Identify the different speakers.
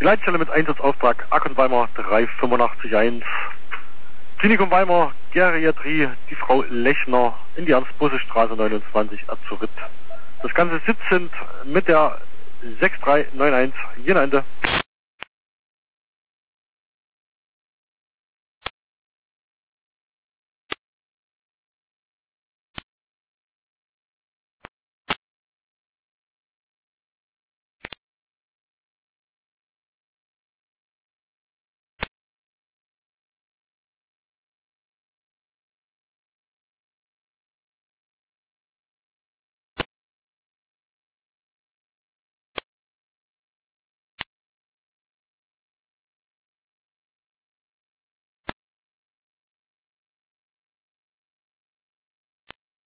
Speaker 1: Leitstelle mit Einsatzauftrag Ackern Weimar 3881. Klinikum Weimar, Geriatrie, die Frau Lechner in die Ernst-Busse-Straße 29 Azurit. Das Ganze sitzend mit der 6391 Jena Ende.